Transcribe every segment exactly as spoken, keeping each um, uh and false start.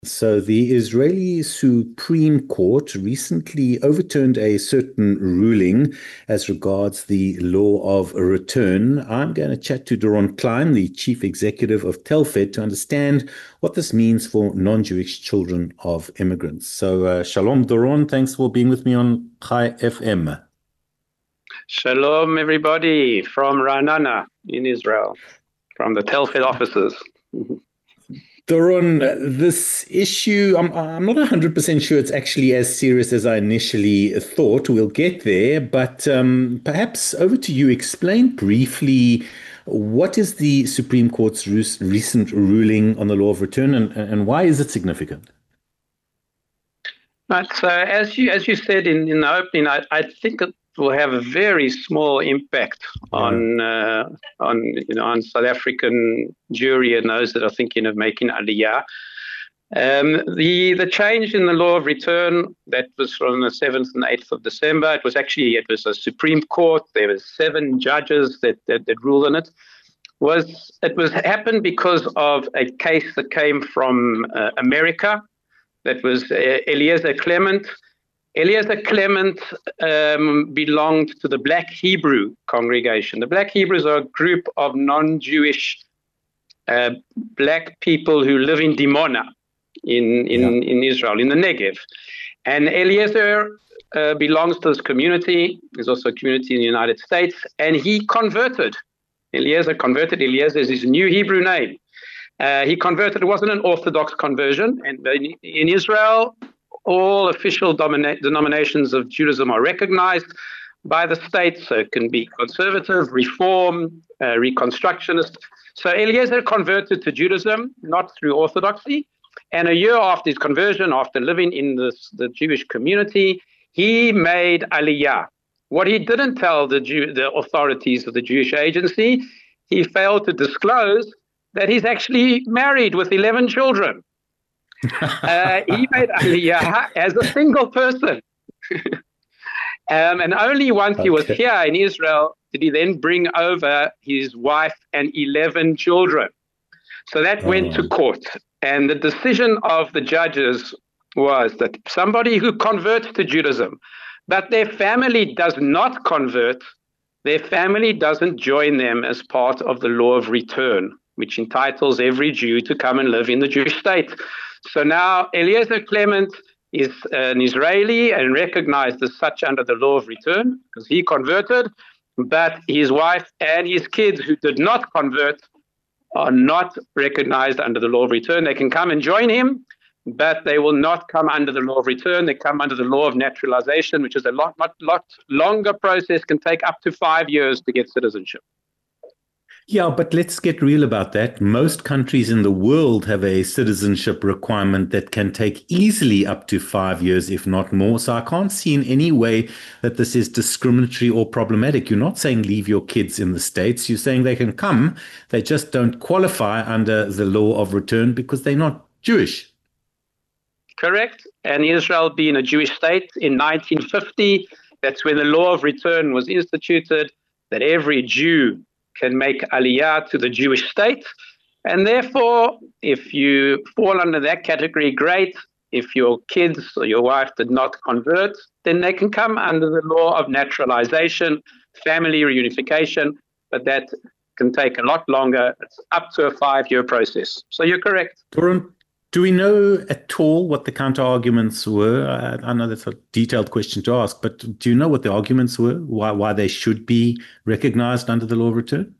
So, the Israeli Supreme Court recently overturned a certain ruling as regards the law of return. I'm going to chat to Doron Klein, the chief executive of Telfed, to understand what this means for non-Jewish children of immigrants. So, uh, shalom, Doron. Thanks for being with me on Chai F M. Shalom, everybody from Ra'anana in Israel, from the Telfed offices. Doron, this issue, I'm, I'm not one hundred percent sure it's actually as serious as I initially thought. We'll get there, but um, perhaps over to you. Explain briefly what is the Supreme Court's recent ruling on the law of return, and, and why is it significant? Right, so as you as you said in, in the opening, I, I think it will have a very small impact on uh, on you know on South African Jewry and those that are thinking of making Aliyah. Um, the the change in the law of return that was from the seventh and eighth of December. It was actually it was a Supreme Court. There were seven judges that, that that ruled on it. Was it was happened because of a case that came from uh, America. That was uh, Eliezer Clement. Eliezer Clement um, belonged to the Black Hebrew congregation. The Black Hebrews are a group of non-Jewish uh, black people who live in Dimona, in, in, yeah. in Israel, in the Negev. And Eliezer uh, belongs to this community. There's also a community in the United States. And he converted. Eliezer converted. Eliezer is his new Hebrew name. Uh, he converted. It wasn't an Orthodox conversion. And in, in Israel, all official domina- denominations of Judaism are recognized by the state. So it can be conservative, reform, uh, reconstructionist. So Eliezer converted to Judaism, not through Orthodoxy. And a year after his conversion, after living in this, the Jewish community, he made Aliyah. What he didn't tell the, Jew, the authorities of the Jewish agency, he failed to disclose that he's actually married with eleven children. uh, he made Aliyah as a single person. um, and only once okay. he was here in Israel did he then bring over his wife and eleven children. So that oh. went to court. And the decision of the judges was that somebody who converts to Judaism, but their family does not convert, their family doesn't join them as part of the law of return, which entitles every Jew to come and live in the Jewish state. So now Eliezer Clement is an Israeli and recognized as such under the law of return because he converted, but his wife and his kids who did not convert are not recognized under the law of return. They can come and join him, but they will not come under the law of return. They come under the law of naturalization, which is a lot, lot, lot longer process, can take up to five years to get citizenship. Yeah, but let's get real about that. Most countries in the world have a citizenship requirement that can take easily up to five years, if not more. So I can't see in any way that this is discriminatory or problematic. You're not saying leave your kids in the States. You're saying they can come. They just don't qualify under the law of return because they're not Jewish. Correct. And Israel being a Jewish state in nineteen fifty, that's when the law of return was instituted, that every Jew can make Aliyah to the Jewish state. And therefore, if you fall under that category, great. If your kids or your wife did not convert, then they can come under the law of naturalization, family reunification, but that can take a lot longer. It's up to a five-year process. So you're correct. Doron, do we know at all what the counter-arguments were? I, I know that's a detailed question to ask, but do you know what the arguments were? Why why they should be recognized under the law of return?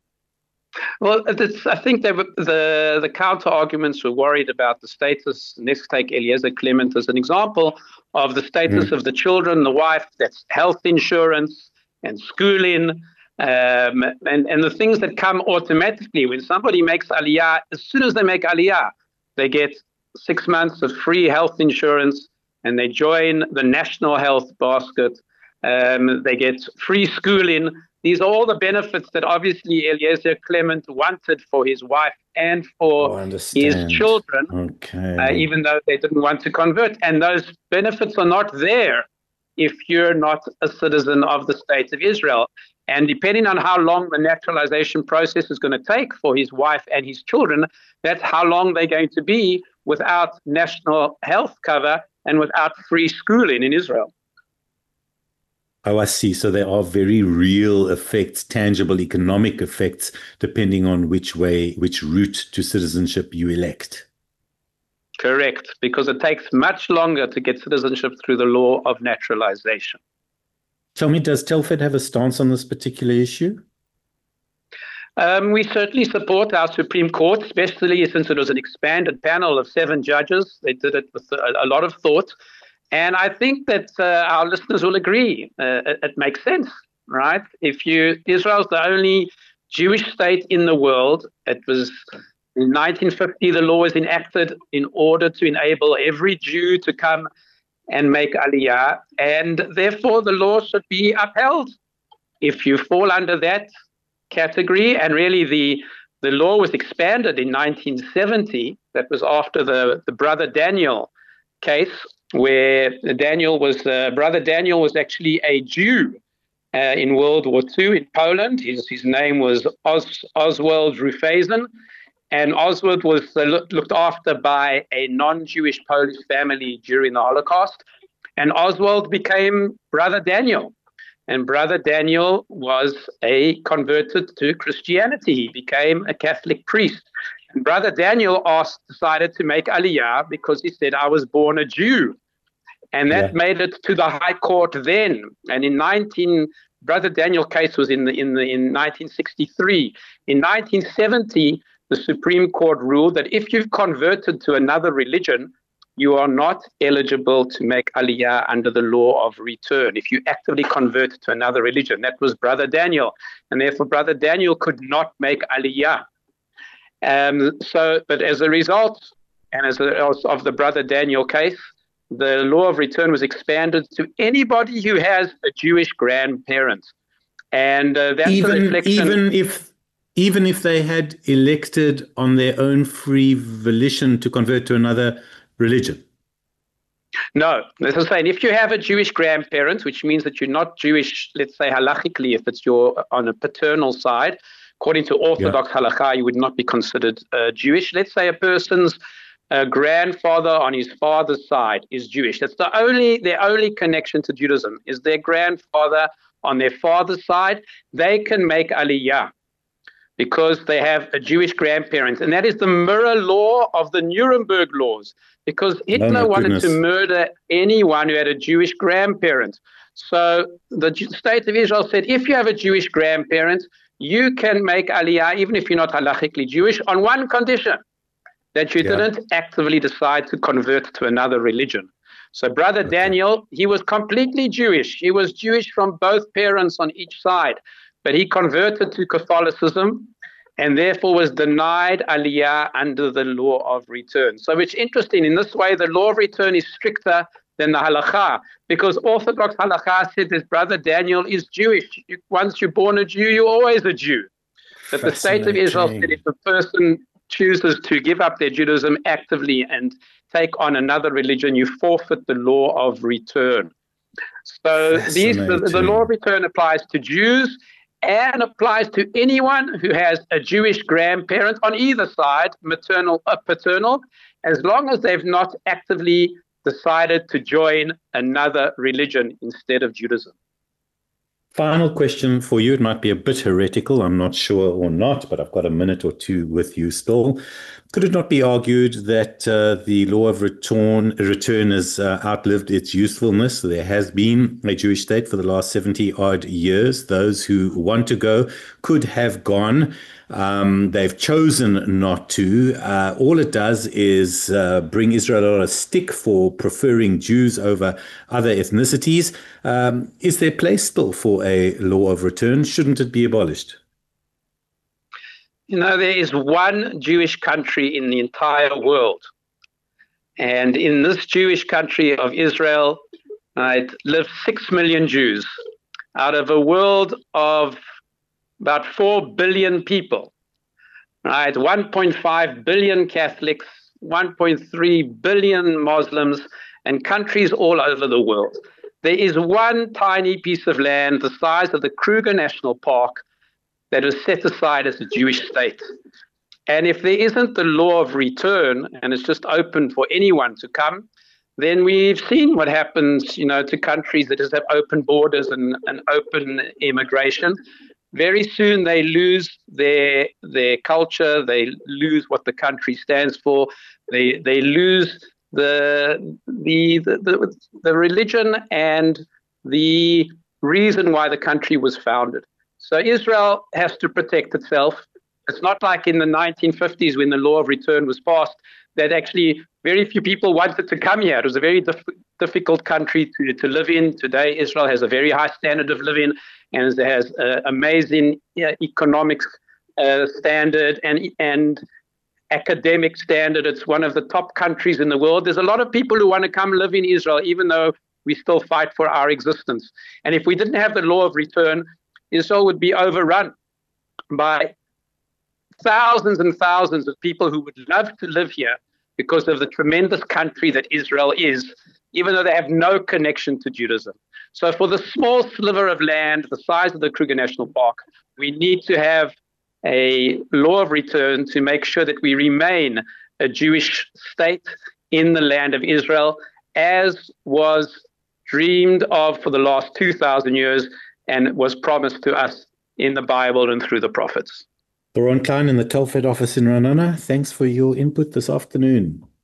Well, I think they were, the the counter-arguments were worried about the status. Let's take Eliezer Clement as an example of the status mm. of the children, the wife, that's health insurance and schooling, um, and, and the things that come automatically when somebody makes Aliyah. As soon as they make Aliyah, they get six months of free health insurance and they join the national health basket. Um, they get free schooling. These are all the benefits that obviously Eliezer Clement wanted for his wife and for oh, his children, okay. uh, even though they didn't want to convert. And those benefits are not there if you're not a citizen of the state of Israel. And depending on how long the naturalization process is going to take for his wife and his children, that's how long they're going to be without national health cover and without free schooling in Israel. Oh, I see. So there are very real effects, tangible economic effects, depending on which way, which route to citizenship you elect. Correct, because it takes much longer to get citizenship through the law of naturalization. Tell me, does Telford have a stance on this particular issue? Um, we certainly support our Supreme Court, especially since it was an expanded panel of seven judges. They did it with a, a lot of thought. And I think that uh, our listeners will agree. Uh, it, it makes sense, right? If you, Israel's the only Jewish state in the world. It was in nineteen fifty, the law was enacted in order to enable every Jew to come and make Aliyah, and therefore the law should be upheld. If you fall under that category, and really the the law was expanded in nineteen seventy, that was after the, the brother Daniel case, where Daniel was, uh, brother Daniel was actually a Jew uh, in World War Two in Poland. His, his name was Os, Oswald Rufeisen. And Oswald was uh, look, looked after by a non-Jewish Polish family during the Holocaust. And Oswald became Brother Daniel. And Brother Daniel was a converted to Christianity. He became a Catholic priest. And Brother Daniel asked, decided to make Aliyah because he said, I was born a Jew. And that yeah. made it to the High Court then. And in nineteen, Brother Daniel case was in the in the in nineteen sixty-three. In nineteen seventy, the Supreme Court ruled that if you've converted to another religion, you are not eligible to make Aliyah under the law of return. If you actively convert to another religion, that was Brother Daniel. And therefore, Brother Daniel could not make Aliyah. Um, so, but as a result, and as a result of the Brother Daniel case, the law of return was expanded to anybody who has a Jewish grandparent. And uh, that's even, a reflection. Even if Even if they had elected on their own free volition to convert to another religion? No. As I'm saying, if you have a Jewish grandparent, which means that you're not Jewish, let's say halachically, if it's your on a paternal side, according to Orthodox yeah. halakha, you would not be considered uh, Jewish. Let's say a person's uh, grandfather on his father's side is Jewish. That's the only their only connection to Judaism is their grandfather on their father's side. They can make Aliyah, because they have a Jewish grandparent. And that is the mirror law of the Nuremberg laws, because Hitler oh wanted to murder anyone who had a Jewish grandparent. So the state of Israel said, if you have a Jewish grandparent, you can make Aliyah, even if you're not halachically Jewish, on one condition, that you yeah. didn't actively decide to convert to another religion. So Brother okay. Daniel, he was completely Jewish. He was Jewish from both parents on each side. But he converted to Catholicism and therefore was denied Aliyah under the law of return. So it's interesting. In this way, the law of return is stricter than the halakha, because Orthodox halakha said that Brother Daniel is Jewish. You, once you're born a Jew, you're always a Jew. But the state of Israel said if a person chooses to give up their Judaism actively and take on another religion, you forfeit the law of return. So these, the, the law of return applies to Jews and applies to anyone who has a Jewish grandparent on either side, maternal or paternal, as long as they've not actively decided to join another religion instead of Judaism. Final question for you. It might be a bit heretical, I'm not sure or not, but I've got a minute or two with you still. Could it not be argued that uh, the law of return, return has uh, outlived its usefulness? There has been a Jewish state for the last seventy odd years. Those who want to go could have gone. Um, they've chosen not to. Uh, all it does is uh, bring Israel on a stick for preferring Jews over other ethnicities. Um, is there place still for a law of return? Shouldn't it be abolished? You know, there is one Jewish country in the entire world. And in this Jewish country of Israel, right, live six million Jews out of a world of about four billion people, right? one point five billion Catholics, one point three billion Muslims, and countries all over the world. there is one tiny piece of land the size of the Kruger National Park that is set aside as a Jewish state. And if there isn't the law of return, and it's just open for anyone to come, then we've seen what happens, you know, to countries that just have open borders and, and open immigration. Very soon they lose their their culture, they lose what the country stands for, they they lose the the the, the, the religion and the reason why the country was founded. So Israel has to protect itself. It's not like in the nineteen fifties when the law of return was passed that actually very few people wanted to come here. It was a very dif- difficult country to, to live in. Today, Israel has a very high standard of living and it has uh, amazing uh, economic uh, standard and and academic standard. It's one of the top countries in the world. There's a lot of people who want to come live in Israel, even though we still fight for our existence. And if we didn't have the law of return, Israel would be overrun by thousands and thousands of people who would love to live here because of the tremendous country that Israel is, even though they have no connection to Judaism. So for the small sliver of land, the size of the Kruger National Park, we need to have a law of return to make sure that we remain a Jewish state in the land of Israel, as was dreamed of for the last two thousand years and was promised to us in the Bible and through the prophets. Doron Klein in the Telfed office in Ranana, thanks for your input this afternoon.